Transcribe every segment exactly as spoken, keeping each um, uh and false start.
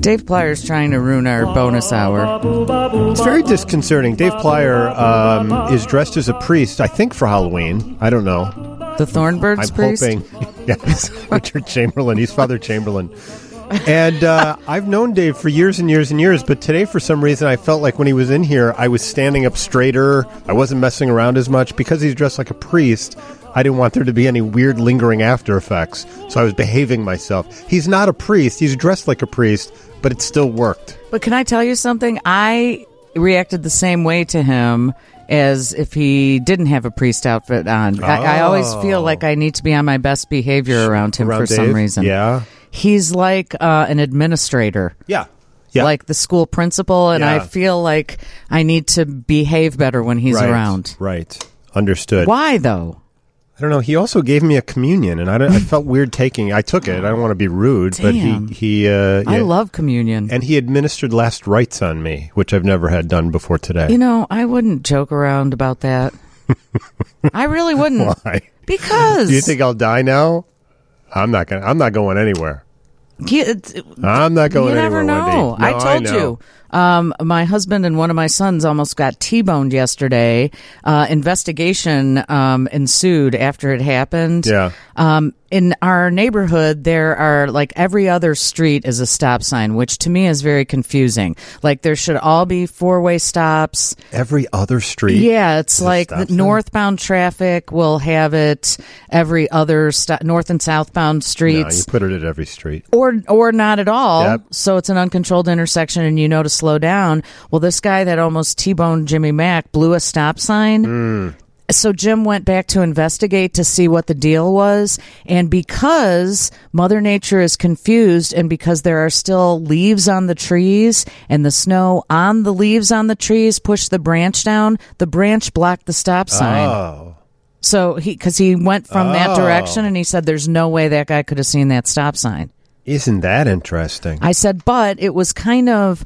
Dave Plyer's trying to ruin our bonus hour. It's very disconcerting. Dave Plyer um, is dressed as a priest, I think, for Halloween. I don't know. The Thornbirds I'm priest? hoping. Yes, Richard Chamberlain. He's Father Chamberlain. And uh, I've known Dave for years and years and years, but today, for some reason, I felt like when he was in here, I was standing up straighter. I wasn't messing around as much. Because he's dressed like a priest, I didn't want there to be any weird lingering after effects. So I was behaving myself. He's not a priest. He's dressed like a priest, but it still worked. But can I tell you something? I reacted the same way to him as if he didn't have a priest outfit on. Oh. I, I always feel like I need to be on my best behavior around him around for Dave? some reason. Yeah. He's like uh, an administrator. Yeah. Yeah. Like the school principal, and yeah. I feel like I need to behave better when he's right. around. Right. Understood. Why, though? I don't know. He also gave me a communion, and I, don't, I felt weird taking it. I took it. I don't want to be rude, Damn. but he... he uh, yeah. I love communion. And he administered last rites on me, which I've never had done before today. You know, I wouldn't joke around about that. I really wouldn't. Why? Because... Do you think I'll die now? I'm not gonna. I'm not going anywhere. He, it, I'm not going you anywhere. You never know. Wendy. No, I told I know. you. Um, my husband and one of my sons almost got T-boned yesterday. Uh, investigation um, ensued after it happened. Yeah. Um, in our neighborhood, there are like every other street is a stop sign, which to me is very confusing. Like there should all be four-way stops. Every other street? Yeah, it's like the northbound traffic will have it. Every other st- north and southbound streets. No, you put it at every street. Or or not at all. Yep. So it's an uncontrolled intersection and you know to slow down. Well, this guy that almost T-boned Jimmy Mack blew a stop sign. Mm. So Jim went back to investigate to see what the deal was. And because Mother Nature is confused and because there are still leaves on the trees and the snow on the leaves on the trees pushed the branch down, the branch blocked the stop sign. Oh. So he, because he went from Oh. that direction and he said there's no way that guy could have seen that stop sign. Isn't that interesting? I said, but it was kind of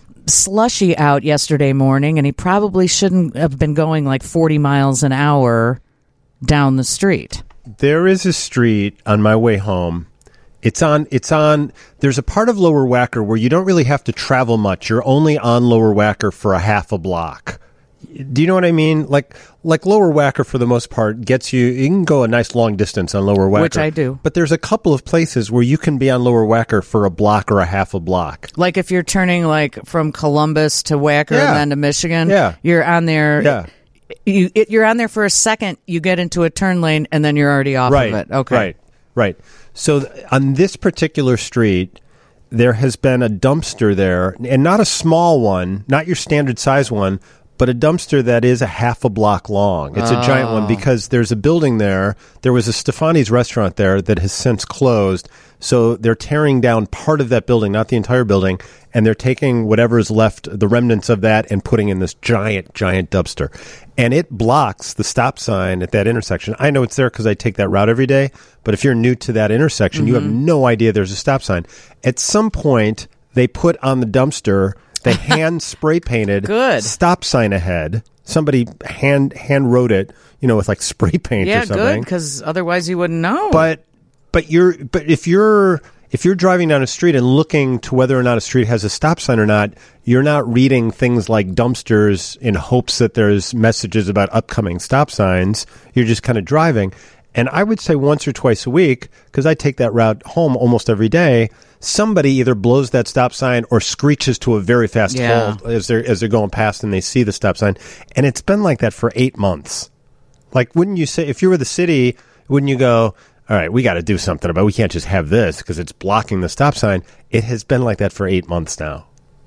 slushy out yesterday morning, and he probably shouldn't have been going like forty miles an hour down the street. There is a street on my way home. It's on, it's on, there's a part of Lower Wacker where you don't really have to travel much. You're only on Lower Wacker for a half a block. Do you know what I mean? Like, like Lower Wacker, for the most part, gets you, you can go a nice long distance on Lower Wacker. Which I do. But there's a couple of places where you can be on Lower Wacker for a block or a half a block. Like if you're turning like from Columbus to Wacker Yeah. and then to Michigan, Yeah. you're on there. Yeah. You, it, you're on there for a second, you get into a turn lane, and then you're already off Right. of it. Okay. Right. Right. So th- on this particular street, there has been a dumpster there, and not a small one, not your standard size one, but a dumpster that is a half a block long. It's a giant one because there's a building there. There was a Stefani's restaurant there that has since closed. So they're tearing down part of that building, not the entire building, and they're taking whatever is left, the remnants of that, and putting in this giant, giant dumpster. And it blocks the stop sign at that intersection. I know it's there because I take that route every day, but if you're new to that intersection, mm-hmm. you have no idea there's a stop sign. At some point, they put on the dumpster... They hand spray painted Good. stop sign ahead. Somebody hand hand wrote it, you know, with like spray paint Yeah, or something. good, because otherwise you wouldn't know. But but you're but if you're if you're driving down a street and looking to whether or not a street has a stop sign or not, you're not reading things like dumpsters in hopes that there's messages about upcoming stop signs. You're just kind of driving. And I would say once or twice a week, because I take that route home almost every day, somebody either blows that stop sign or screeches to a very fast Yeah. halt as they're as they're going past and they see the stop sign. And it's been like that for eight months. Like, wouldn't you say, if you were the city, wouldn't you go, all right, we got to do something about it. We can't just have this because it's blocking the stop sign. It has been like that for eight months now.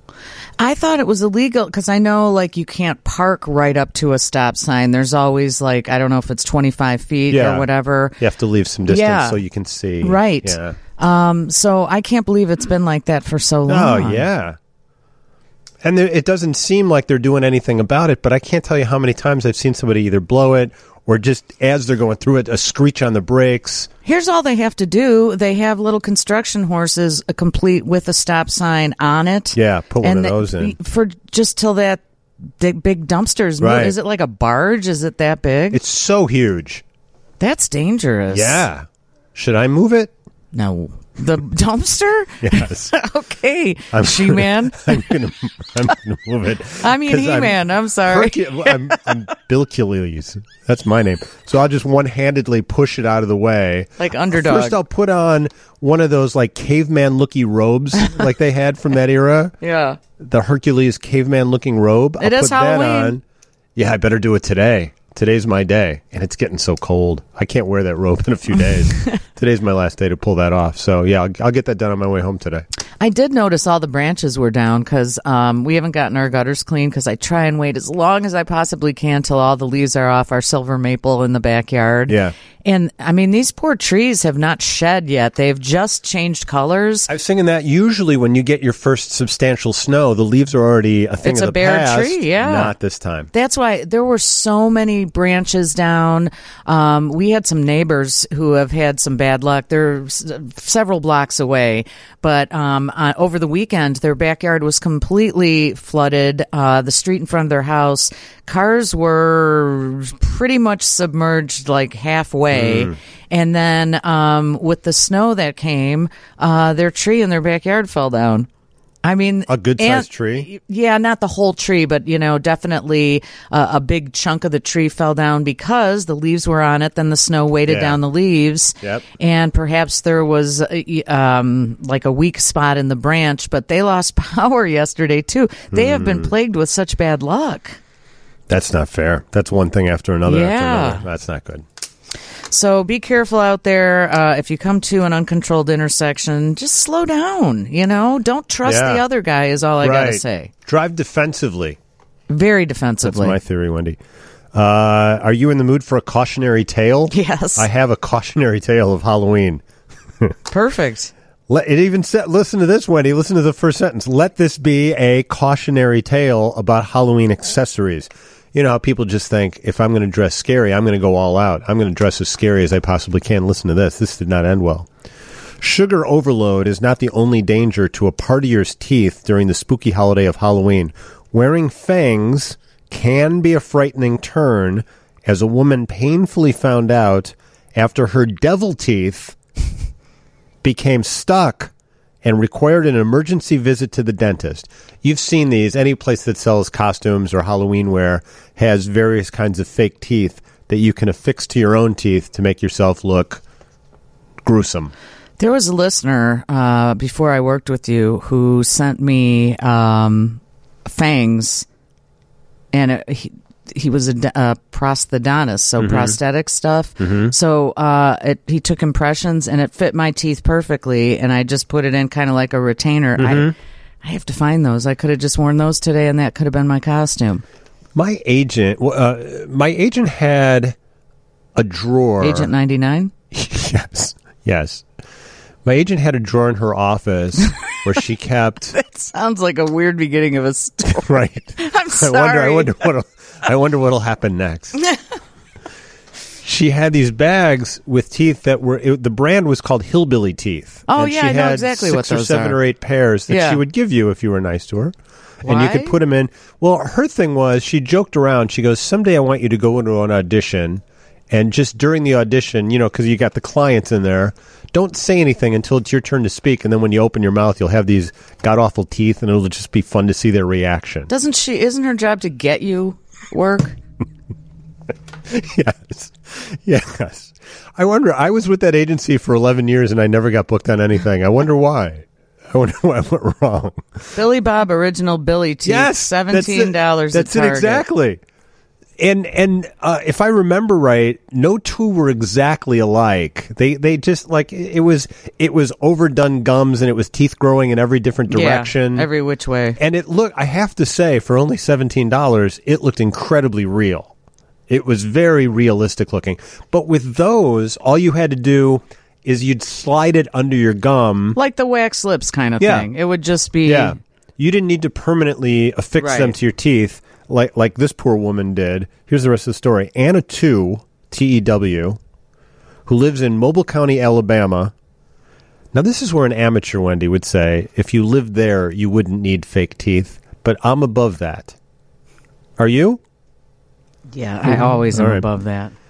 I thought it was illegal because I know, like, you can't park right up to a stop sign. There's always, like, I don't know if it's twenty-five feet Yeah. or whatever. You have to leave some distance Yeah. so you can see. Right. Yeah. Um, so I can't believe it's been like that for so long. Oh, yeah. And there, it doesn't seem like they're doing anything about it, but I can't tell you how many times I've seen somebody either blow it or just as they're going through it, a screech on the brakes. Here's all they have to do. They have little construction horses uh, complete with a stop sign on it. Yeah, put one and of the- those in. For just till that big, big dumpsters move. Right. Is it like a barge? Is it that big? It's so huge. That's dangerous. Yeah. Should I move it? No. The dumpster? Yes. Okay, I'm, She-Man. I'm gonna, I'm gonna move it. I mean, 'Cause He-Man. I'm, I'm sorry. Hercu- I'm, I'm Bilcules. That's my name. So I'll just one-handedly push it out of the way. Like underdog. First, I'll put on one of those like caveman-looking robes like they had from that era. Yeah. The Hercules caveman-looking robe. It I'll is put that Halloween. on. Yeah, I better do it today. Today's my day, and it's getting so cold. I can't wear that robe in a few days. Today's my last day to pull that off. So, yeah, I'll, I'll get that done on my way home today. I did notice all the branches were down because um, we haven't gotten our gutters clean because I try and wait as long as I possibly can till all the leaves are off our silver maple in the backyard. Yeah. And, I mean, these poor trees have not shed yet. They've just changed colors. I was thinking that usually when you get your first substantial snow, the leaves are already a thing It's of a the bare past. tree, yeah. Not this time. That's why there were so many branches down. Um, we had some neighbors who have had some bad luck. They're s- several blocks away, but um, uh, over the weekend, their backyard was completely flooded. Uh, the street in front of their house, cars were pretty much submerged like halfway. Mm. And then um, with the snow that came, uh, their tree in their backyard fell down. I mean, a good sized tree. Yeah, not the whole tree, but you know, definitely uh, a big chunk of the tree fell down because the leaves were on it. Then the snow weighted Yeah. down the leaves, Yep. and perhaps there was uh, um, like a weak spot in the branch. But they lost power yesterday too. They mm. have been plagued with such bad luck. That's not fair. That's one thing after another Yeah. after another. That's not good. So be careful out there. Uh, if you come to an uncontrolled intersection, just slow down. You know, don't trust Yeah. the other guy is all I right. got to say. Drive defensively. Very defensively. That's my theory, Wendy. Uh, are you in the mood for a cautionary tale? Yes. I have a cautionary tale of Halloween. Perfect. Let, it even said, listen to this, Wendy. Listen to the first sentence. Let this be a cautionary tale about Halloween accessories. You know how people just think, if I'm going to dress scary, I'm going to go all out. I'm going to dress as scary as I possibly can. Listen to this. This did not end well. Sugar overload is not the only danger to a partier's teeth during the spooky holiday of Halloween. Wearing fangs can be a frightening turn, as a woman painfully found out after her devil teeth became stuck and required an emergency visit to the dentist. You've seen these. Any place that sells costumes or Halloween wear has various kinds of fake teeth that you can affix to your own teeth to make yourself look gruesome. There was a listener uh, before I worked with you who sent me um, fangs, and it, he he was a, a prosthodontist, so mm-hmm. prosthetic stuff. Mm-hmm. So uh, it, he took impressions, and it fit my teeth perfectly, and I just put it in kind of like a retainer. Mm-hmm. I I have to find those. I could have just worn those today, and that could have been my costume. My agent, uh, my agent had a drawer. Agent ninety-nine? Yes, yes. My agent had a drawer in her office where she kept. That sounds like a weird beginning of a story. Right. I'm sorry. I wonder. I wonder what. I wonder what'll happen next. She had these bags with teeth that were. It, the brand was called Hillbilly Teeth. Oh and yeah, she I know had exactly six what those or seven are. or eight pairs that Yeah. she would give you if you were nice to her. Why? And you could put them in. Well, her thing was she joked around. She goes, "Someday I want you to go into an audition, and just during the audition, you know, because you got the clients in there, don't say anything until it's your turn to speak. And then when you open your mouth, you'll have these god awful teeth, and it'll just be fun to see their reaction." Doesn't she? Isn't her job to get you work? Yes, yes. I wonder. I was with that agency for eleven years, and I never got booked on anything. I wonder why. I wonder what went wrong. Billy Bob Original Billy Teeth. Yes, seventeen dollars. That's it, that's it exactly. And and uh, if I remember right, no two were exactly alike. They they just like it was it was overdone gums, and it was teeth growing in every different direction, yeah, every which way. And it looked. I have to say, for only seventeen dollars, it looked incredibly real. It was very realistic looking. But with those, all you had to do is you'd slide it under your gum. Like the wax lips kind of Yeah. thing. It would just be... Yeah. You didn't need to permanently affix Right. them to your teeth like like this poor woman did. Here's the rest of the story. Anna Two, T E W, who lives in Mobile County, Alabama. Now, this is where an amateur, Wendy, would say, if you lived there, you wouldn't need fake teeth. But I'm above that. Are you? Yeah, I always am All right. above that.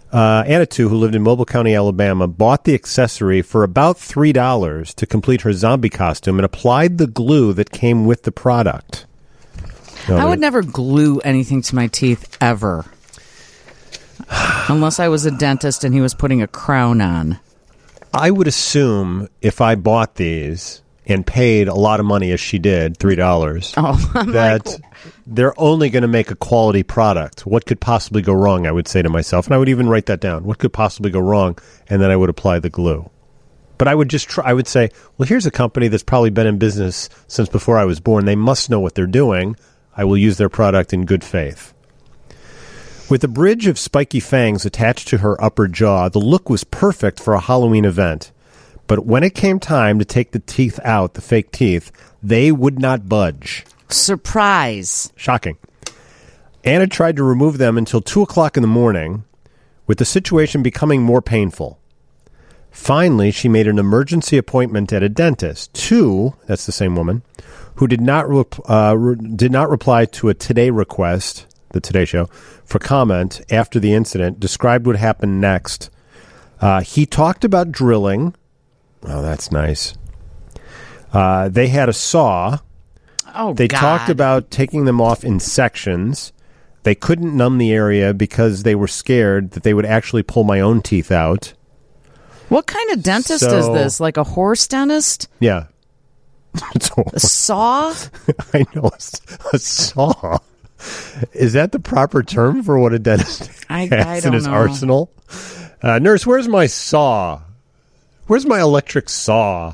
Uh, Annatu, who lived in Mobile County, Alabama, bought the accessory for about three dollars to complete her zombie costume and applied the glue that came with the product. No, I would never glue anything to my teeth, ever. Unless I was a dentist and he was putting a crown on. I would assume if I bought these and paid a lot of money, as she did, three dollars, oh, that like, they're only going to make a quality product. What could possibly go wrong, I would say to myself. And I would even write that down. What could possibly go wrong? And then I would apply the glue. But I would just try, I would say, well, here's a company that's probably been in business since before I was born. They must know what they're doing. I will use their product in good faith. With a bridge of spiky fangs attached to her upper jaw, the look was perfect for a Halloween event. But when it came time to take the teeth out, the fake teeth, they would not budge. Surprise. Shocking. Anna tried to remove them until two o'clock in the morning, with the situation becoming more painful. Finally, she made an emergency appointment at a dentist. Two, that's the same woman, who did not re- uh, re- did not reply to a Today request, the Today Show, for comment after the incident, described what happened next. Uh, he talked about drilling. Oh, that's nice. Uh, they had a saw. Oh, They God. talked about taking them off in sections. They couldn't numb the area because they were scared that they would actually pull my own teeth out. What kind of dentist So- is this? Like a horse dentist? Yeah. It's a- A saw? I know. A, a saw. Is that the proper term for what a dentist I- has I in don't his know. arsenal? Uh, nurse, where's my saw? Where's my electric saw?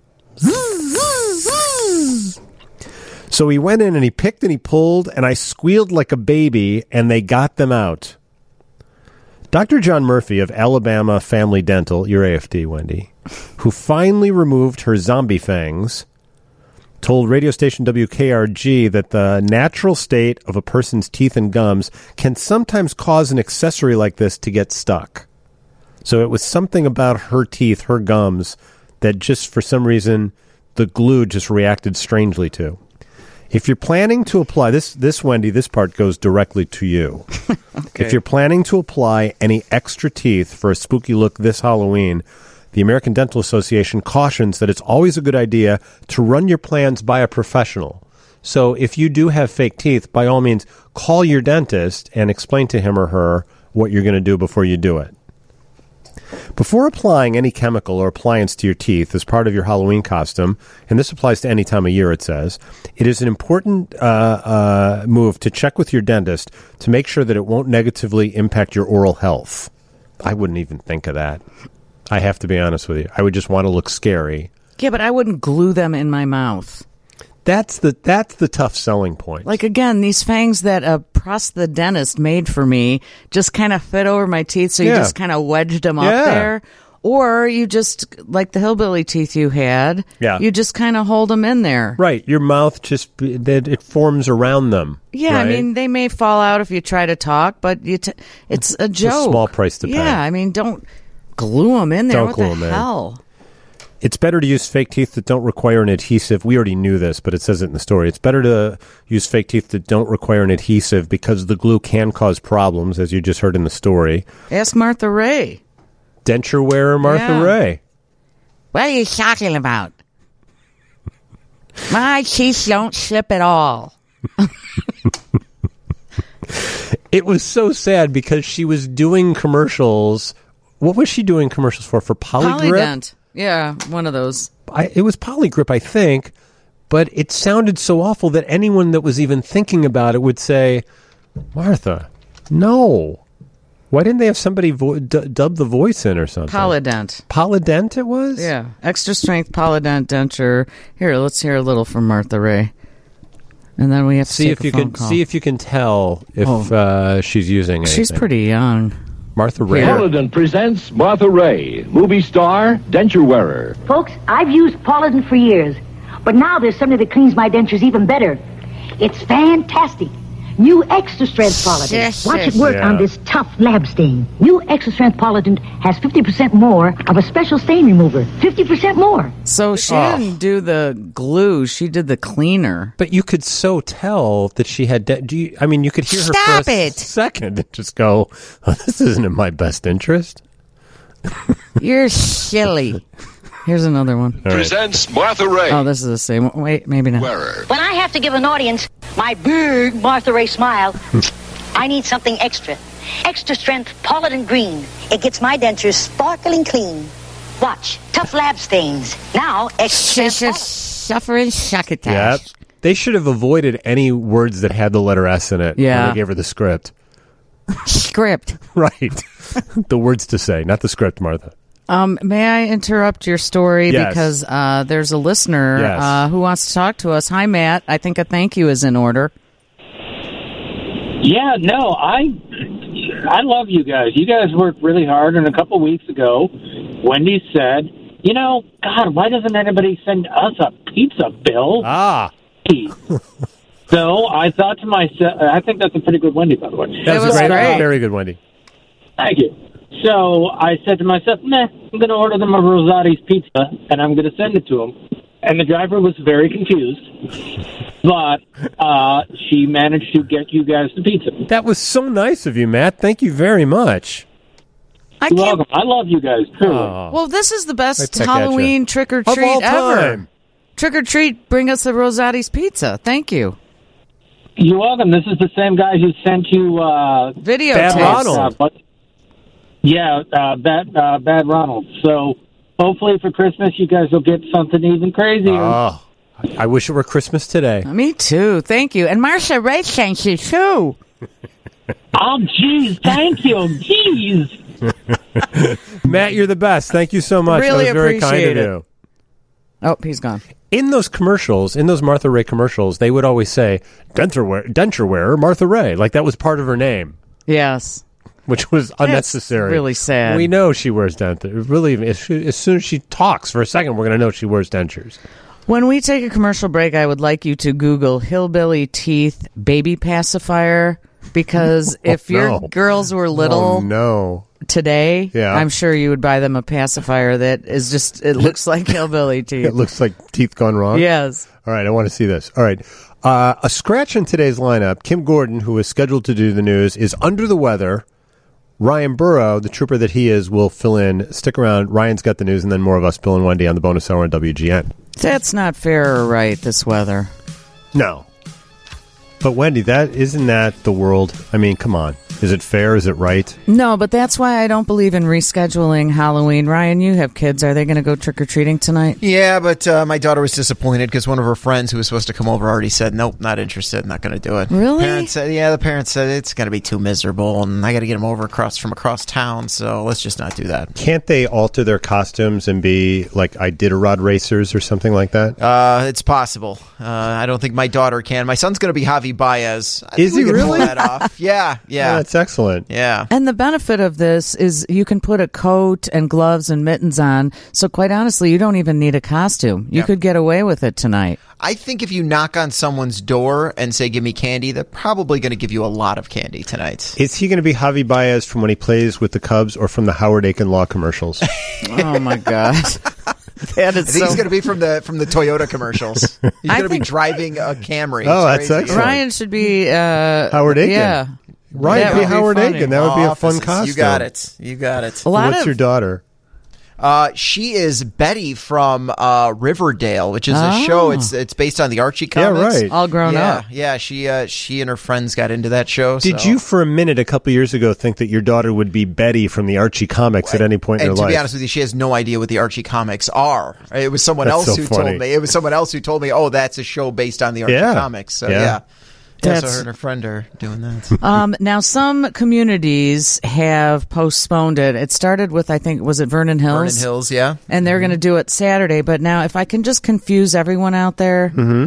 So he went in and he picked and he pulled, and I squealed like a baby, and they got them out. Doctor John Murphy of Alabama Family Dental, your A F D, Wendy, who finally removed her zombie fangs, told radio station W K R G that the natural state of a person's teeth and gums can sometimes cause an accessory like this to get stuck. So it was something about her teeth, her gums, that just for some reason the glue just reacted strangely to. If you're planning to apply, this, this Wendy, this part goes directly to you. Okay. If you're planning to apply any extra teeth for a spooky look this Halloween, the American Dental Association cautions that it's always a good idea to run your plans by a professional. So if you do have fake teeth, by all means, call your dentist and explain to him or her what you're going to do before you do it. Before applying any chemical or appliance to your teeth as part of your Halloween costume, and this applies to any time of year, it says, it is an important uh, uh, move to check with your dentist to make sure that it won't negatively impact your oral health. I wouldn't even think of that. I have to be honest with you. I would just want to look scary. Yeah, but I wouldn't glue them in my mouth. That's the that's the tough selling point. Like, again, these fangs that a prosthodontist made for me just kind of fit over my teeth, so you Yeah. just kind of wedged them up Yeah. there. Or you just, like the hillbilly teeth you had, Yeah. you just kind of hold them in there. Right, your mouth just that it forms around them. Yeah, I right? mean, they may fall out if you try to talk, but you t- it's a joke. small price to pay. Yeah, I mean, don't glue them in there. Don't what glue the 'em in. hell? It's better to use fake teeth that don't require an adhesive. We already knew this, but it says it in the story. It's better to use fake teeth that don't require an adhesive because the glue can cause problems, as you just heard in the story. Ask Martha Ray. Denture wearer Martha Yeah. Ray. What are you talking about? My teeth don't slip at all. It was so sad because she was doing commercials. What was she doing commercials for? For Polygrip? Polydent. Yeah, one of those. I, it was Polygrip, I think, but it sounded so awful that anyone that was even thinking about it would say, Martha, no. Why didn't they have somebody vo- d- dub the voice in or something? Polydent. Polydent it was? Yeah. Extra strength polydent denture. Here, let's hear a little from Martha Ray. And then we have to See take if a you phone can call. see if you can tell if Oh. uh, she's using anything. She's pretty young. Martha Ray. Here. Polydent presents Martha Ray, movie star, denture wearer. Folks, I've used Polydent for years, but now there's something that cleans my dentures even better. It's fantastic. New Extra Strength Polydent. Yes, Watch yes. it work Yeah. on this tough lab stain. New Extra Strength Polydent has fifty percent more of a special stain remover. fifty percent more. So she Oh. didn't do the glue; she did the cleaner. But you could so tell that she had. De- do you? I mean, you could hear her Stop for a it. second and just go, oh, "This isn't in my best interest." You're silly. Here's another one. All right. Presents Martha Ray. Oh, this is the same one. Wait, maybe not. Wearer. When I have to give an audience my big Martha Ray smile, I need something extra. Extra strength Polydent Green. It gets my dentures sparkling clean. Watch, tough lab stains. Now, extra strength. Suffering succotash. Yep. They should have avoided any words that had the letter S in it when Yeah. they gave her the script. Script. Right. The words to say, not the script, Martha. Um, may I interrupt your story Yes. because uh, there's a listener Yes. uh, who wants to talk to us. Hi, Matt. I think a thank you is in order. Yeah, no, I I love you guys. You guys worked really hard, and a couple weeks ago, Wendy said, you know, God, why doesn't anybody send us a pizza bill? Ah. So I thought to myself, I think that's a pretty good Wendy, by the way. That It was, was a great, great. very good, Wendy. Thank you. So I said to myself, nah, I'm going to order them a Rosati's pizza, and I'm going to send it to them. And the driver was very confused, but uh, she managed to get you guys the pizza. That was so nice of you, Matt. Thank you very much. I You're can't. welcome. I love you guys, truly. Oh. Well, this is the I best peck at Halloween ya. trick or Of all treat ever. time. Trick or treat, bring us the Rosati's pizza. Thank you. You're welcome. This is the same guy who sent you uh, Video Bad tapes. Ronald. Uh, but, yeah, uh, bad, uh, bad Ronald. So hopefully for Christmas you guys will get something even crazier. Oh, I wish it were Christmas today. Me too. Thank you. And Marcia Ray thanks you too. Oh, jeez, thank you, jeez. Matt, you're the best. Thank you so much. Really that was very kind appreciate of it. you. Oh, he's gone. In those commercials, in those Martha Ray commercials, they would always say, denture, wear- denture wearer Martha Ray. Like that was part of her name, Yes. which was unnecessary. really sad. We know she wears dentures. Really, as, she, as soon as she talks for a second, we're going to know she wears dentures. When we take a commercial break, I would like you to Google hillbilly teeth baby pacifier because if no. your girls were little Oh, no. today, Yeah. I'm sure you would buy them a pacifier that is just, it looks like hillbilly teeth. It looks like teeth gone wrong. Yes. All right, I want to see this. All right. Uh, a scratch in today's lineup, Kim Gordon, who is scheduled to do the news, is under the weather. Ryan Burrow, the trooper that he is, will fill in. Stick around. Ryan's got the news, and then more of us, Bill and Wendy, on the bonus hour on W G N. That's not fair or right, this weather. No. But, Wendy, that isn't that the world? I mean, come on. Is it fair? Is it right? No, but that's why I don't believe in rescheduling Halloween. Ryan, you have kids. Are they going to go trick-or-treating tonight? Yeah, but uh, my daughter was disappointed because one of her friends who was supposed to come over already said, nope, not interested, not going to do it. Really? Parents said, yeah, the parents said it's going to be too miserable, and I got to get them over across from across town, so let's just not do that. Can't they alter their costumes and be like Iditarod racers or something like that? Uh, it's possible. Uh, I don't think my daughter can. My son's going to be Javi Baez. I Is think he we can pull really? that off. Yeah, yeah, That's excellent. yeah. And the benefit of this is you can put a coat and gloves and mittens on. So quite honestly, you don't even need a costume. You Yeah. could get away with it tonight. I think if you knock on someone's door and say, give me candy, they're probably going to give you a lot of candy tonight. Is he going to be Javi Baez from when he plays with the Cubs or from the Howard Aiken Law commercials? Oh my God. That I is think so. he's going to be from the from the Toyota commercials. He's I going to be think- driving a Camry. Oh, It's that's crazy. excellent. Ryan should be uh, Howard Aiken. Yeah. Ryan, That be would be Howard funny. Aiken. That would be a fun Offices. costume. You got it. You got it. A lot What's of your daughter? Uh, she is Betty from uh, Riverdale, which is a Oh. show. It's it's based on the Archie Yeah, comics. right. all grown yeah, up. yeah. She uh, she and her friends got into that show. Did so- you, for a minute, a couple years ago, think that your daughter would be Betty from the Archie comics at any point in And her to life? be honest with you, she has no idea what the Archie comics are. It was someone That's else so who funny. told me. It was someone else who told me, "Oh, that's a show based on the Archie Yeah. comics." So Yeah. yeah, yeah. So That's- her and her friend are doing that. Um, now, some communities have postponed it. It started with, I think, was it Vernon Hills? Vernon Hills, yeah. And they're going to do it Saturday. But now, if I can just confuse everyone out there,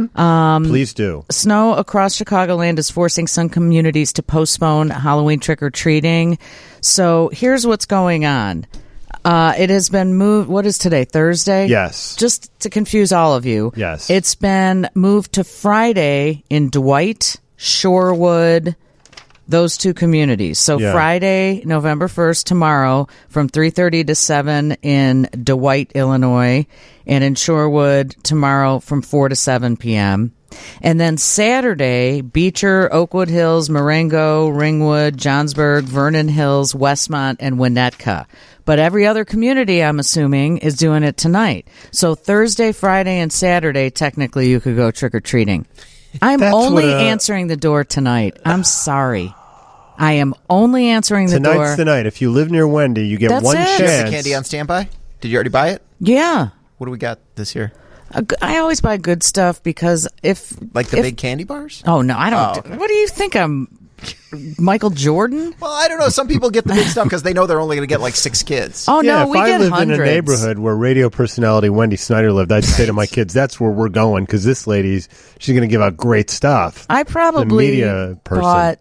Please do. snow across Chicagoland is forcing some communities to postpone Halloween trick-or-treating. So here's what's going on. Uh, it has been moved. What is today? Thursday? Yes. Just to confuse all of you. Yes. It's been moved to Friday in Dwight Shorewood, those two communities. So Yeah. Friday, November first, tomorrow, from three thirty to seven in DeWitt, Illinois, and in Shorewood tomorrow from four to seven p.m. And then Saturday, Beecher, Oakwood Hills, Marengo, Ringwood, Johnsburg, Vernon Hills, Westmont, and Winnetka. But every other community, I'm assuming, is doing it tonight. So Thursday, Friday, and Saturday, technically, you could go trick-or-treating. I'm That's only what, uh, answering the door tonight. I'm sorry. I am only answering the Tonight's door. the night. If you live near Wendy, you get That's one it. Is chance. the candy on standby? Did you already buy it? Yeah. What do we got this year? Uh, g- I always buy good stuff because if... Like the if- big candy bars? Oh, no, I don't. Oh, okay. What do you think? I'm Michael Jordan? Well, I don't know. Some people get the big stuff because they know they're only going to get like six kids. Oh, Yeah, no, if we I get lived hundreds. in a neighborhood where radio personality Wendy Snyder lived, I'd say to my kids, "That's where we're going because this lady's she's going to give out great stuff." I probably media person. bought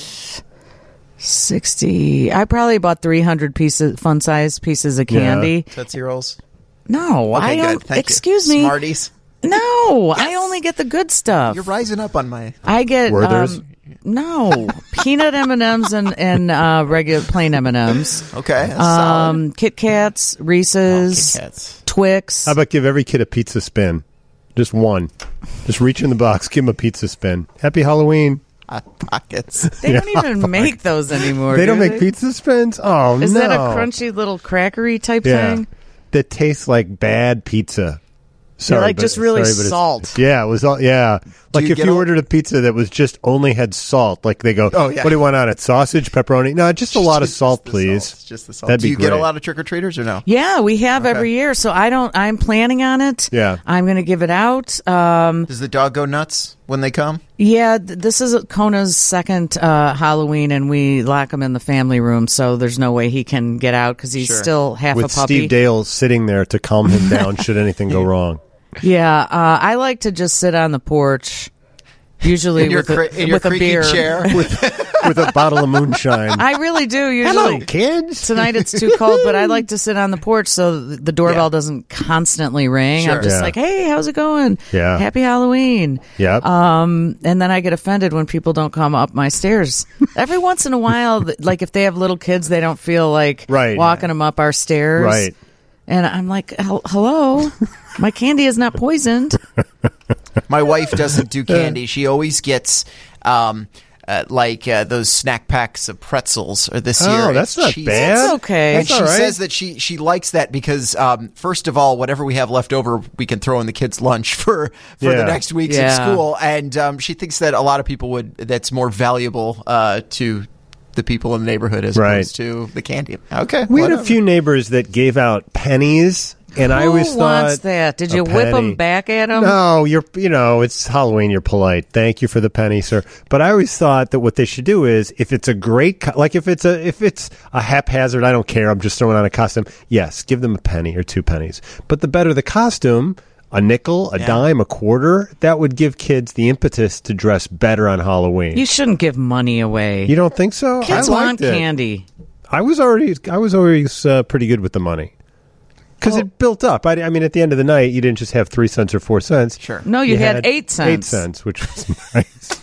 sixty. I probably bought three hundred pieces, fun size pieces of Yeah. candy. Tootsie Rolls. No, Okay, I don't. good. Thank excuse you. me. Smarties. No, I only get the good stuff. You're rising up on my. I get Werther's? um, no peanut M and M's and and uh, regular plain M and M's. Okay. That's solid. Um, Kit Kats, Oh, Reese's, Kit Kats. Twix. How about give every kid a pizza spin? Just one. Just reach in the box, give them a pizza spin. Happy Halloween. Hot Pockets. They don't even make those anymore. They don't do make pizza spins? Oh, Is no. that a crunchy little crackery type Yeah. thing? That tastes like bad pizza. Sorry, like but- just really sorry, but it's- salt. Yeah, it was all. Yeah, like you if get you all- ordered a pizza that was just only had salt, like they go, Oh, yeah. what do you want on it? Sausage, pepperoni? No, just a lot of Just salt, the please. salt. Just the salt. That'd Do be you get a great. lot of trick or treaters or no? Yeah, we have Okay. every year. So I don't. I'm planning on it. Yeah. I'm going to give it out. Um, Does the dog go nuts when they come? yeah, th- this is Kona's second uh, Halloween, and we lock him in the family room, so there's no way he can get out because he's Sure. still half With a puppy. Steve Dale sitting there to calm him down should anything go wrong. Yeah, uh, I like to just sit on the porch, usually In your, with, a, cre- in your with a creaky beer. chair? With a bottle of moonshine. I really do. Usually, Hello, kids. tonight it's too cold, but I like to sit on the porch so th- the doorbell Yeah. doesn't constantly ring. Sure. I'm just Yeah. like, hey, how's it going? Yeah. Happy Halloween. Yep. Um, and then I get offended when people don't come up my stairs. Every once in a while, th- like if they have little kids, they don't feel like Right. walking them up our stairs. Right. And I'm like, "Hel- hello, my candy is not poisoned. My wife doesn't do candy. She always gets um, uh, like uh, those snack packs of pretzels. Or this Oh, year, that's it's not cheese. bad. That's okay. And That's she all right. says that she she likes that because um, first of all, whatever we have left over, we can throw in the kids' lunch for for Yeah. the next weeks Yeah. at school. And um, she thinks that a lot of people would that's more valuable uh, to the people in the neighborhood as Right. opposed to the candy. Okay, We had a whatever. few neighbors that gave out pennies, and I Who always thought, wants that? Did a you whip penny- them back at them? No, you're you know it's Halloween. You're polite. Thank you for the penny, sir. But I always thought that what they should do is if it's a great co- like if it's a if it's a haphazard, I don't care. I'm just throwing on a costume. Yes, give them a penny or two pennies. But the better the costume, a nickel, a Yeah. dime, a quarter, that would give kids the impetus to dress better on Halloween. You shouldn't give money away. You don't think so? Kids I want liked it. candy. I was already I was always uh, pretty good with the money. Because Oh. it built up. I, I mean, at the end of the night, you didn't just have three cents or four cents. Sure. No, you, had, eight cents. Eight cents, which was nice.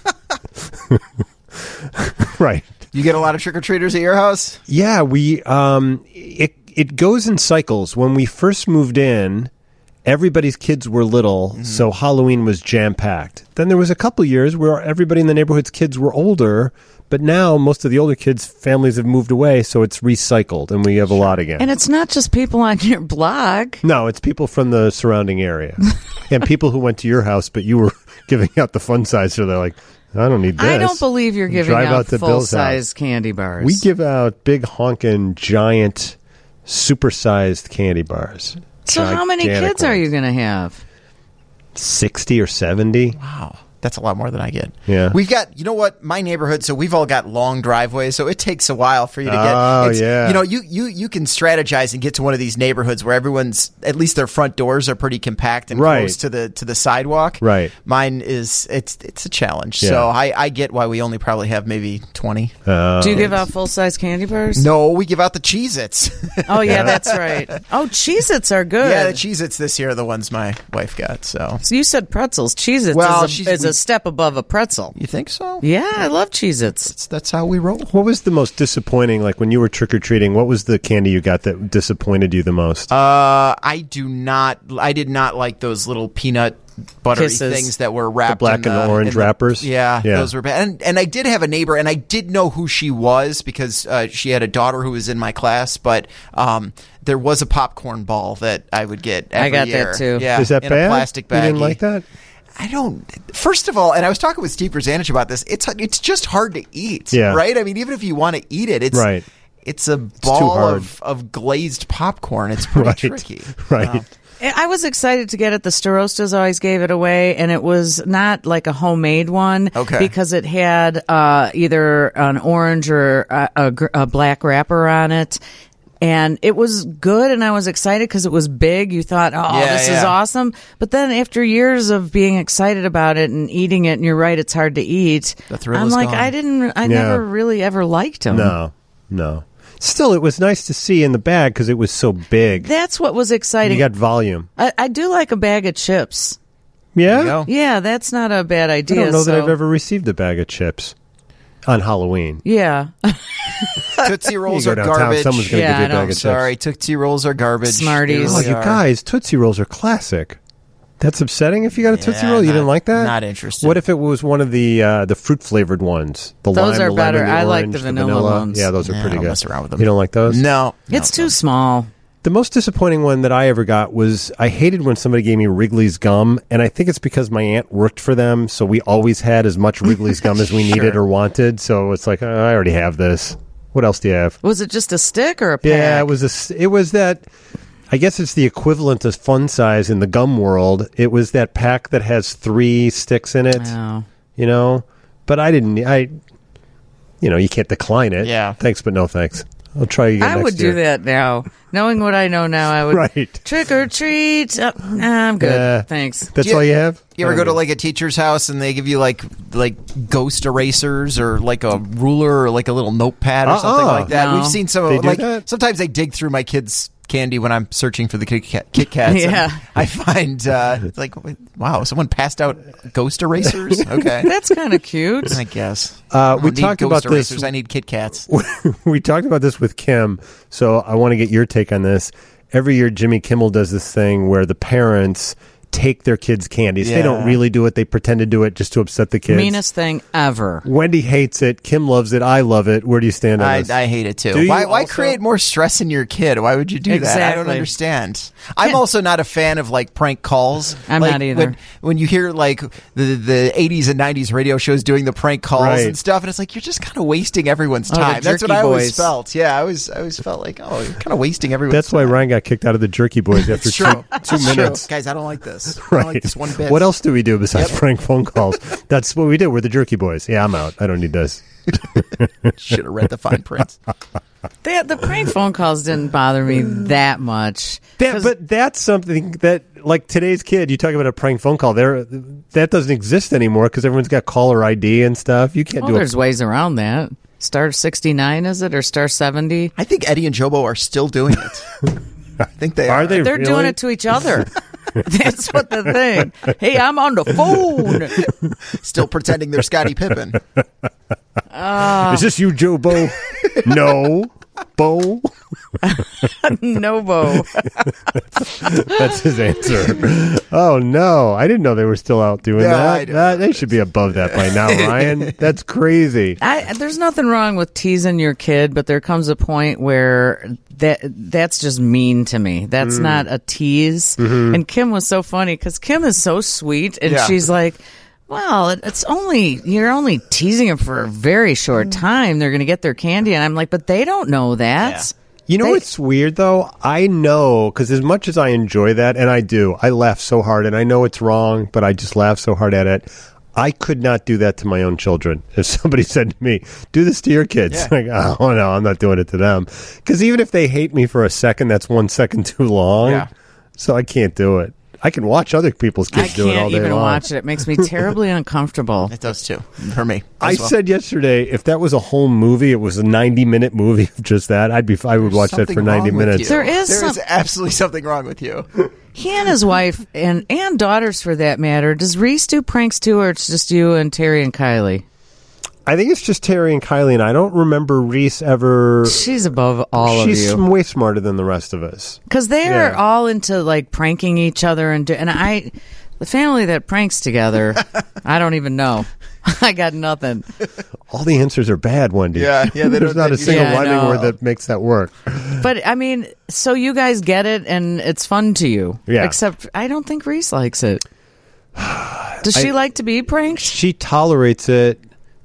Right. You get a lot of trick or treaters at your house. Yeah, we um, it it goes in cycles. When we first moved in, everybody's kids were little, Mm-hmm. so Halloween was jam packed. Then there was a couple years where everybody in the neighborhood's kids were older, but now most of the older kids' families have moved away, so it's recycled, and we have a lot again. And it's not just people on your block. No, it's people from the surrounding area and people who went to your house, but you were giving out the fun size, so they're like, I don't need this. I don't believe you're giving Drive out, out to Bill's full-size house. candy bars. We give out big honkin' giant, supersized candy bars. so how many Gigantic kids are ones. you going to have? Sixty or seventy. Wow. That's a lot more than I get. Yeah. We've got, you know what, my neighborhood, so we've all got long driveways, so it takes a while for you to get. Oh, it's- yeah. You know, you, you, you can strategize and get to one of these neighborhoods where everyone's, at least their front doors are pretty compact and Right. close to the to the sidewalk. Right. Mine is, it's it's a challenge. Yeah. So I, I get why we only probably have maybe twenty. Uh, Do you give out full-size candy bars? No, we give out the Cheez-Its. Oh, yeah, that's right. Oh, Cheez-Its are good. Yeah, the Cheez-Its this year are the ones my wife got, so. So you said pretzels. Cheez-Its Well, is, she's, a, is we a step above a pretzel. You think so? Yeah, I love Cheez-Its. That's, that's how we roll. What was the most disappointing, like when you were trick-or-treating, what was the candy you got that disappointed you the most? Uh, I do not, I did not like those little peanut buttery Kisses. things that were wrapped black in the, and the orange in the- wrappers? Yeah, Yeah. those were bad. And, and I did have a neighbor, and I did know who she was because uh, she had a daughter who was in my class, but um, there was a popcorn ball that I would get every I got that year. too. Yeah, Is that in bad? a plastic You baggie. didn't like that? I don't. First of all, and I was talking with Steve Berzanich about this. It's it's just hard to eat, Yeah. right? I mean, even if you want to eat it, it's Right. It's a ball hard. of, of glazed popcorn. It's pretty Right. tricky. Right. Wow. I was excited to get it. The Starostas always gave it away, and it was not like a homemade one. Okay. Because it had uh, either an orange or a, a, gr- a black wrapper on it. And it was good, and I was excited because it was big. You thought, oh, Yeah, this is yeah. awesome. But then after years of being excited about it and eating it, and you're right, it's hard to eat. The thrill I'm is like, gone. I didn't, I Yeah. never really ever liked them. No, no. Still, it was nice to see in the bag because it was so big. That's what was exciting. You got volume. I, I do like a bag of chips. Yeah? you go. Yeah, that's not a bad I idea. don't know that so- I've ever received a bag of chips on Halloween. Yeah. Tootsie Rolls You are go downtown, garbage. someone's going to Yeah, give you I a know. bag of chips. Sorry, Tootsie Rolls are garbage. Smarties. Oh, They you are. guys, Tootsie Rolls are classic. That's upsetting if you got a Tootsie Yeah, Roll. You not- didn't like that? not interested. What if it was one of the uh, the fruit flavored ones? The Those lime, are the better. lemon, the I like orange, the vanilla ones. Yeah, those are Yeah, pretty I don't good. mess around with them. You don't like those? No. It's too small. The most disappointing one that I ever got was I hated when somebody gave me Wrigley's gum, and I think it's because my aunt worked for them, so we always had as much Wrigley's gum as we needed or wanted. So it's like, oh, I already have this. What else do you have? Was it just a stick or a pack? Yeah, it was a. s- It was that. I guess it's the equivalent of fun size in the gum world. It was that pack that has three sticks in it. Oh. You know, but I didn't. I, you know, you can't decline it. Yeah. Thanks, but no thanks. I'll try again. I next would year. do that now. Knowing what I know now, I would Right. trick or treat. Uh, nah, I'm good. Yeah. Thanks. That's Do you- all you have. You ever Oh, go to yeah. like a teacher's house and they give you like like ghost erasers or like a ruler or like a little notepad or something Uh-uh. like that? No. We've seen some They of do like that? sometimes I dig through my kids' candy when I'm searching for the Kit, Kat, Kit Kats. and Yeah. I find uh, it's like wow, someone passed out ghost erasers. Okay, That's kind of cute. I guess. Uh, I we don't need talked ghost about this- erasers. I need Kit Kats. we talked about this with Kim, so I want to get your take on this. Every year, Jimmy Kimmel does this thing where the parents take their kids' candies. They don't Yeah. really do it; they pretend to do it just to upset the kids. Meanest thing ever. Wendy hates it. Kim loves it. I love it. Where do you stand on I, this? I hate it too. Do you Why, why also? create more stress in your kid? Why would you do that? I don't Exactly. understand. I'm also not a fan of like prank calls. I'm Like, not either. When, when you hear like the the eighties and nineties radio shows doing the prank calls Right. and stuff, and it's like you're just kind of wasting everyone's Oh, the time. That's what Jerky I always Boys. felt. Yeah, I always I always felt like oh, you're kind of wasting everyone's That's why time. Ryan got kicked out of the Jerky Boys after It's true. two, two It's true. minutes. Guys, I don't like this. I Right. don't like this one bit. What else do we do besides Yep. prank phone calls? That's what we did. We're the Jerky Boys. Yeah, I'm out. I don't need this. Should have read the fine print. The, the prank phone calls didn't bother me that much. That, 'Cause- but that's something that, like today's kid, you talk about a prank phone call. There, that doesn't exist anymore because everyone's got caller I D and stuff. You can't well, do there's it. ways around that. Star sixty-nine, is it? Or Star seventy? I think Eddie and Jobo are still doing it. I think they are. Are they? They're really? doing it to each other. That's what the thing. Hey, I'm on the phone. Still pretending they're Scottie Pippen. Is this you, Joe Bo? No, Bo. Novo. That's his answer. Oh no, I didn't know they were still out doing Yeah, that. I know. That- They should be above that by now, Ryan. That's crazy. I, there's nothing wrong with teasing your kid, but there comes a point where that that's just mean to me. That's not a tease. And Kim was so funny because Kim is so sweet, and Yeah. she's like, well, it, it's only, you're only teasing them for a very short time. They're going to get their candy. And I'm like, but they don't know that. You know They- what's weird though? I know because as much as I enjoy that, and I do, I laugh so hard, and I know it's wrong, but I just laugh so hard at it. I could not do that to my own children. If somebody said to me, "Do this to your kids," Yeah. like, oh no, I'm not doing it to them. Because even if they hate me for a second, that's one second too long. Yeah. So I can't do it. I can watch other people's I kids do it all can't day even long. watch it. It makes me terribly uncomfortable. It does too, for me. I as well. said yesterday, if that was a whole movie, it was a ninety-minute movie of just that, I'd be. I would watch that Something for ninety wrong with minutes. you. There is There some- is absolutely something wrong with you. He and his wife, and, and daughters for that matter, does Reese do pranks too, or it's just you and Terry and Kylie? I think it's just Terry and Kylie, and I don't remember Reese ever. She's above all She's of you. way smarter than the rest of us. Because they are Yeah. all into like pranking each other, and do, and I, the family that pranks together, I don't even know. I got nothing. All the answers are bad, Wendy. Yeah, yeah, they There's don't- not a they- single Yeah, I rhyming know. word that makes that work. But I mean, so you guys get it, and it's fun to you. Yeah. Except I don't think Reese likes it. Does she I- like to be pranked? She tolerates it.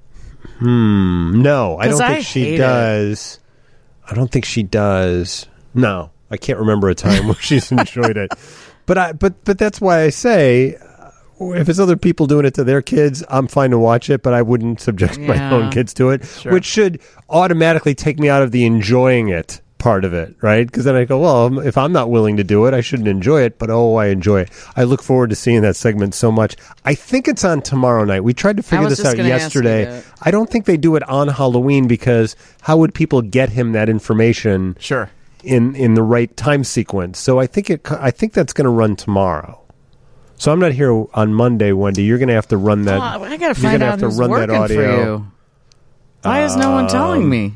Hmm. No, I 'Cause don't I think she hate it. does. I don't think she does. No, I can't remember a time where she's enjoyed it. But I. But but that's why I say, uh, if it's other people doing it to their kids, I'm fine to watch it. But I wouldn't subject my Yeah. own kids to it, which should automatically take me out of the enjoying it part of it, right? Because then I go, well, if I'm not willing to do it, I shouldn't enjoy it. But oh, I enjoy it. I look forward to seeing that segment so much. I think it's on tomorrow night. We tried to figure was this just out gonna ask you yesterday. that. I don't think they do it on Halloween because how would people get him that information Sure. in in the right time sequence? So I think it. I think that's going to run tomorrow. So I'm not here on Monday, Wendy. You're going to have to run that. Oh, I got to you're find gonna out have to who's run that working for audio. you. Why is no one telling me?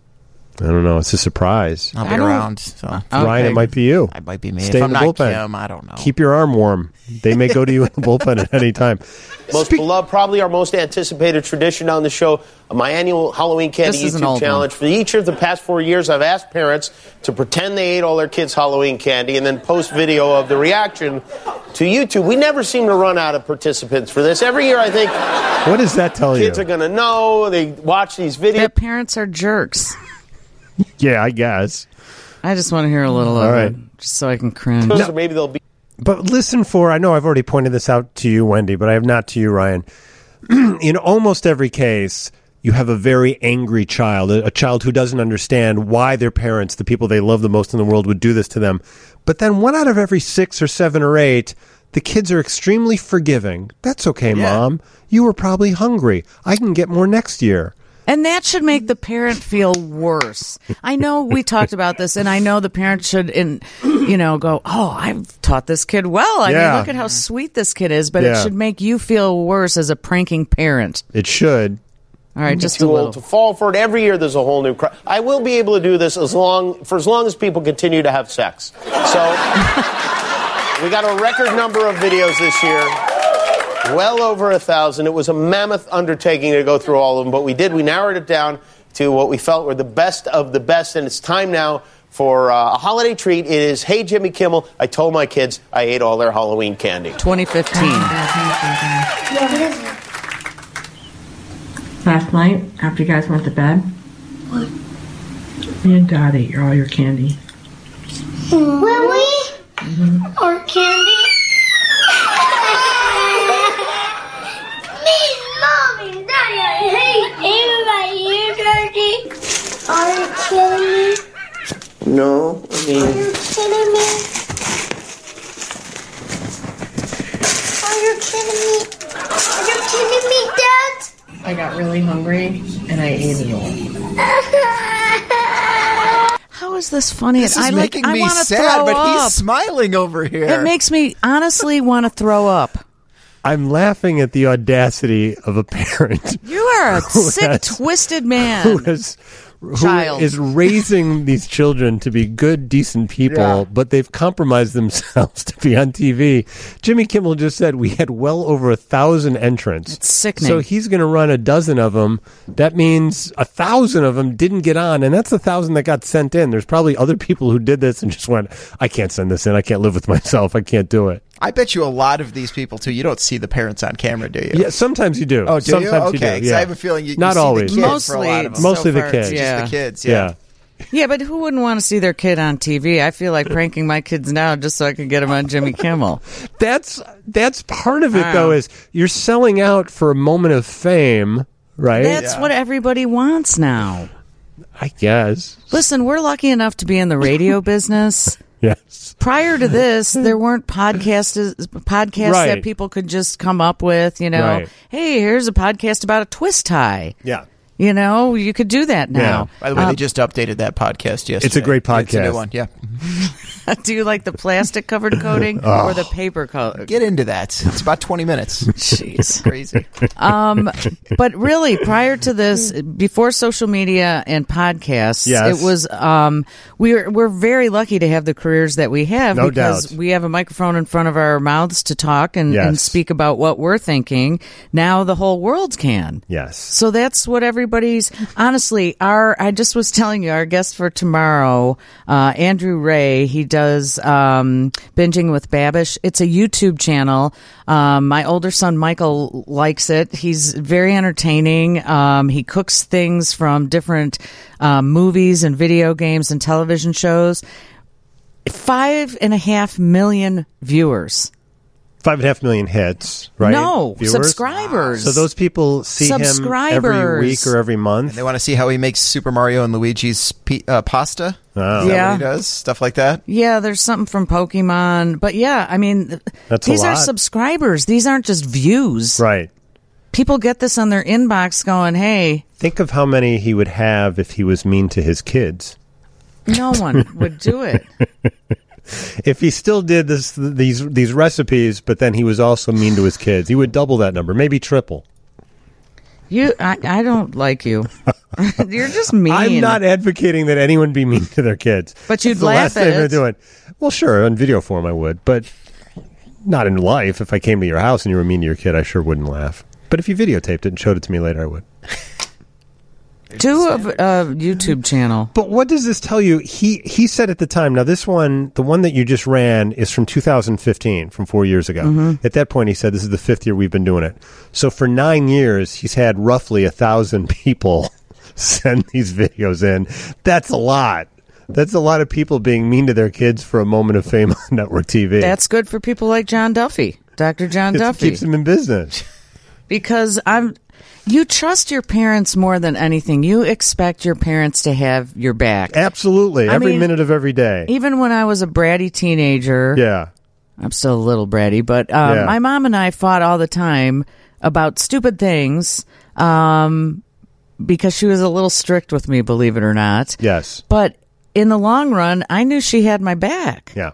I don't know. It's a surprise. I'll I be don't- around. So Ryan, it might be you. I might be me. Stay if in I'm the not bullpen. Kim, I don't know. Keep your arm warm. They may go to you in the bullpen at any time. Most beloved, probably our most anticipated tradition on the show, my annual Halloween Candy This is an YouTube old challenge. one. For each of the past four years, I've asked parents to pretend they ate all their kids' Halloween candy and then post video of the reaction to YouTube. We never seem to run out of participants for this. Every year, I think What does that tell kids you? are going to know. They watch these videos. That parents are jerks. Yeah, I guess. I just want to hear a little of All right. it, just so I can cringe. Or maybe they'll be. But listen for, I know I've already pointed this out to you, Wendy, but I have not to you, Ryan. In almost every case, you have a very angry child, a, a child who doesn't understand why their parents, the people they love the most in the world, would do this to them. But then one out of every six or seven or eight, the kids are extremely forgiving. That's okay, Mom. You were probably hungry. I can get more next year. And that should make the parent feel worse. I know we talked about this, and I know the parent should, in, you know, go, oh, I've taught this kid well. I Yeah. mean, look at how sweet this kid is. But Yeah. it should make you feel worse as a pranking parent. It should. All right, just a too little. old to fall for it. Every year there's a whole new crowd. I will be able to do this as long for as long as people continue to have sex. So we got a record number of videos this year. Well over a thousand. It was a mammoth undertaking to go through all of them, but we did. We narrowed it down to what we felt were the best of the best, and it's time now for uh, a holiday treat. It is Hey Jimmy Kimmel. I told my kids I ate all their Halloween candy. twenty fifteen. Last night, after you guys went to bed, what? Me and Dad ate all your candy. Really? Mm-hmm. Our candy? Me, Mommy, Daddy, I hate everybody. You, Daddy. Are you kidding me? No, I mean... Are you kidding me? Are you kidding me? Are you kidding me, Dad? I got really hungry, and I ate it all. How is this funny? This is I like, making I me wanna sad, throw but up. he's smiling over here. It makes me honestly want to throw up. I'm laughing at the audacity of a parent You are a Who sick, has- twisted who man. has who Child. is raising these children to be good, decent people, Yeah. but they've compromised themselves to be on T V. Jimmy Kimmel just said we had well over a thousand entrants. It's sickening. So he's going to run a dozen of them. That means a thousand of them didn't get on, and that's a thousand that got sent in. There's probably other people who did this and just went, I can't send this in. I can't live with myself. I can't do it. I bet you a lot of these people, too, you don't see the parents on camera, do you? Yeah, sometimes you do. Oh, do you? sometimes Okay, you do. 'cause Yeah. I have a feeling you- you Not see the always. kids. for a Mostly, lot of them. Mostly the far, kids. Yeah. Just the kids, Yeah. yeah. Yeah, but who wouldn't want to see their kid on T V? I feel like pranking my kids now just so I can get them on Jimmy Kimmel. That's that's part of it, Wow. though, is you're selling out for a moment of fame, right? That's Yeah. what everybody wants now. I guess. Listen, we're lucky enough to be in the radio business. Yes. Prior to this, there weren't podcasts podcasts Right. that people could just come up with, you know, Right. hey, here's a podcast about a twist tie. Yeah. You know, you could do that now. By the way, Um, they just updated that podcast yesterday. It's a great It's a podcast. new one, yeah. do you like the plastic covered coating Oh. or the paper coating? Get into that. It's about twenty minutes. Jeez. Crazy. Um, but really, prior to this, before social media and podcasts, Yes. it was um, we're we're very lucky to have the careers that we have No because doubt. we have a microphone in front of our mouths to talk and, Yes. and speak about what we're thinking. Now the whole world can. Yes. So that's what everybody's. Honestly, our I just was telling you, our guest for tomorrow, uh, Andrew Ray. He does um, Binging with Babish. It's a YouTube channel. Um, my older son Michael likes it. He's very entertaining. Um, he cooks things from different um, movies and video games and television shows. Five and a half million viewers. Five and a half million hits, right? No, Viewers? subscribers. So those people see him every Subscribers. week or every month. And they want to see how he makes Super Mario and Luigi's pe- uh, pasta. Oh. Is that Yeah. what he does? Stuff like that. Yeah, there's something from Pokemon. But yeah, I mean, th- That's a these are lot. subscribers. These aren't just views. Right. People get this on their inbox going, hey, Think of how many he would have if he was mean to his kids. no one would do it. If he still did this, these these recipes, but then he was also mean to his kids, he would double that number, maybe triple. You, I, I don't like you. You're just mean. I'm not advocating that anyone be mean to their kids. But you'd That's the laugh last at thing they're it. doing. Well, sure, on video form I would, but not in life. If I came to your house and you were mean to your kid, I sure wouldn't laugh. But if you videotaped it and showed it to me later, I would. Do a, a YouTube channel. But what does this tell you? He he said at the time, now this one, the one that you just ran is from two thousand fifteen, from four years ago. Mm-hmm. At that point, he said, this is the fifth year we've been doing it. So for nine years, he's had roughly a thousand people send these videos in. That's a lot. That's a lot of people being mean to their kids for a moment of fame on network T V. That's good for people like John Duffy, Doctor John it Duffy. keeps them in business. Because I'm, you trust your parents more than anything. You expect your parents to have your back. Absolutely. I Every mean, minute of every day. Even when I was a bratty teenager. Yeah. I'm still a little bratty, but um, Yeah. my mom and I fought all the time about stupid things um, because she was a little strict with me, believe it or not. Yes. But in the long run, I knew she had my back. Yeah.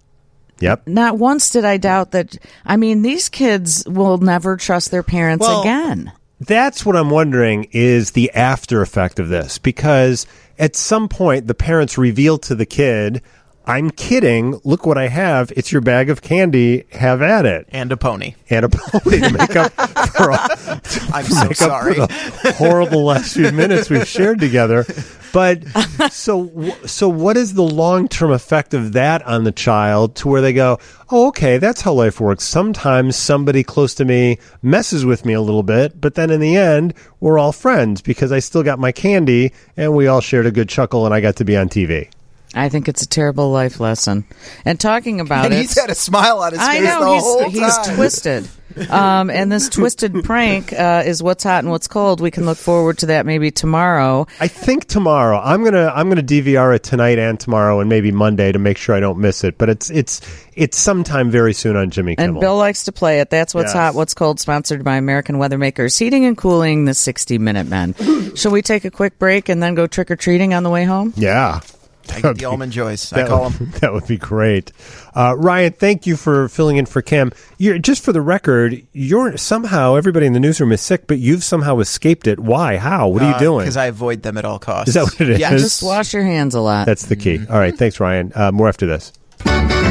Yep. Not once did I doubt that. I mean, these kids will never trust their parents Well, again. That's what I'm wondering is the after effect of this, because at some point the parents reveal to the kid, I'm kidding. Look what I have. It's your bag of candy. Have at it. And a pony. And a pony to make up for all, to I'm so make up sorry. for the horrible last few minutes we've shared together. But so, so what is the long-term effect of that on the child to where they go, oh, okay, that's how life works. Sometimes somebody close to me messes with me a little bit, but then in the end, we're all friends because I still got my candy and we all shared a good chuckle and I got to be on T V. I think it's a terrible life lesson. And talking about And it, he's had a smile on his I face know the he's whole he's time. twisted. Um, and this twisted prank uh, is what's hot and what's cold. We can look forward to that maybe tomorrow. I think tomorrow. I'm gonna I'm gonna D V R it tonight and tomorrow and maybe Monday to make sure I don't miss it. But it's it's it's sometime very soon on Jimmy Kimmel. And Bill likes to play it. That's what's Yes. hot, what's cold. Sponsored by American Weathermakers Heating and Cooling. The sixty minute Men. Shall we take a quick break and then go trick or treating on the way home? I Yeah. get That would the be- almond joys. I That call would, them. that would be great. Uh, Ryan, thank you for filling in for Kim. You're, just for the record, you're somehow, everybody in the newsroom is sick, but you've somehow escaped it. Why? How? What are you doing? Because I avoid them at all costs. Is that what it is? Yeah, Just wash your hands a lot. That's the key. All right. Thanks, Ryan. Uh, more after this. Good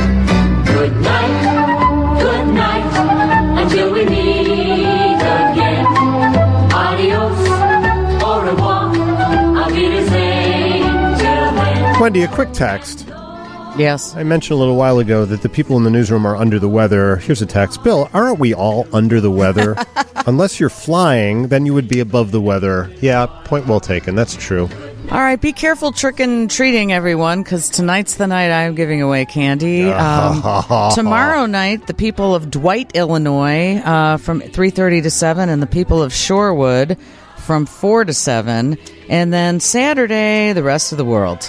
night, good night, until we meet again. Adios, au revoir, auf Wiedersehen, till then. Wendy, a quick text. Yes. I mentioned a little while ago that the people in the newsroom are under the weather. Here's a text. Bill, aren't we all under the weather? Unless you're flying, then you would be above the weather. Yeah, point well taken. That's true. All right, be careful trick and treating, everyone, because tonight's the night I'm giving away candy. Um, tomorrow night, the people of Dwight, Illinois, uh, from three thirty to seven, and the people of Shorewood from four to seven. And then Saturday, the rest of the world.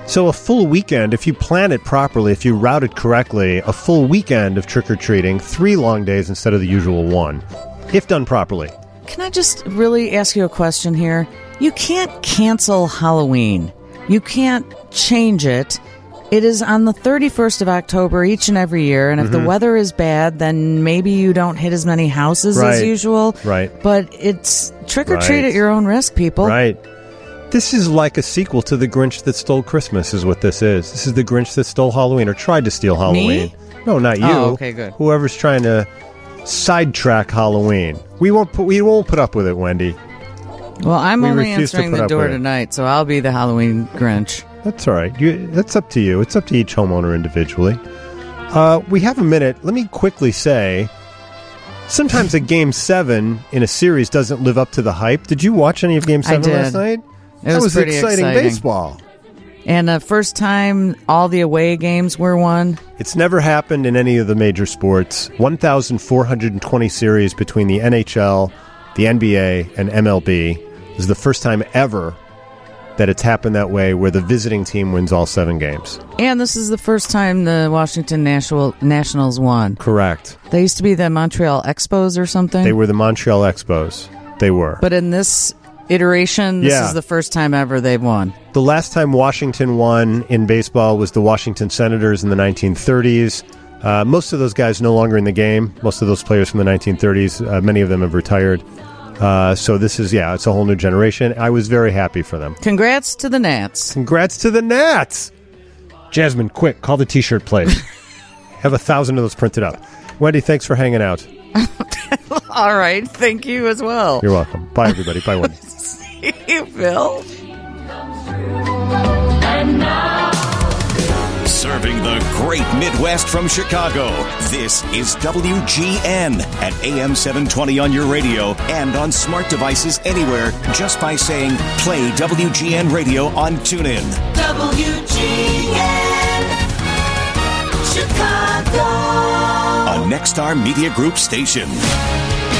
So a full weekend, if you plan it properly, if you route it correctly, a full weekend of trick-or-treating, three long days instead of the usual one, if done properly. Can I just really ask you a question here? You can't cancel Halloween. You can't change it. It is on the thirty-first of October each and every year, and if Mm-hmm. the weather is bad, then maybe you don't hit as many houses as Right. usual. Right. But it's trick-or-treat Right. at your own risk, people. Right. This is like a sequel to The Grinch That Stole Christmas is what this is. This is The Grinch That Stole Halloween, or tried to steal Halloween. No, not you. Oh, okay, good. Whoever's trying to sidetrack Halloween. We won't put, we won't put up with it, Wendy. Well, I'm We only refuse to answering put the up door with it. tonight, so I'll be the Halloween Grinch. That's all right. You, that's up to you. It's up to each homeowner individually. Uh, we have a minute. Let me quickly say, sometimes a game seven in a series doesn't live up to the hype. Did you watch any of game I seven did. last night? It that was was pretty exciting, exciting. baseball. And the first time all the away games were won. It's never happened in any of the major sports. one thousand four hundred twenty series between the N H L, the N B A, and M L B. This is the first time ever that it's happened that way, where the visiting team wins all seven games. And this is the first time the Washington National Nationals won. Correct. They used to be the Montreal Expos or something. They were the Montreal Expos. They were. But in this iteration, this Yeah. is the first time ever they've won. The last time Washington won in baseball was the Washington Senators in the nineteen thirties. Uh, most of those guys no longer in the game. Most of those players from the nineteen thirties, uh, many of them have retired. Uh, so this is, yeah, it's a whole new generation. I was very happy for them. Congrats to the Nats. Congrats to the Nats. Jasmine, quick, call the T-shirt place. Have a thousand of those printed up. Wendy, thanks for hanging out. All right. Thank you as well. You're welcome. Bye, everybody. Bye, Wendy. See you, Phil. Serving the great Midwest from Chicago, this is W G N at A M seven twenty on your radio and on smart devices anywhere just by saying play W G N radio on TuneIn. W G N Chicago. A Nexstar Media Group station.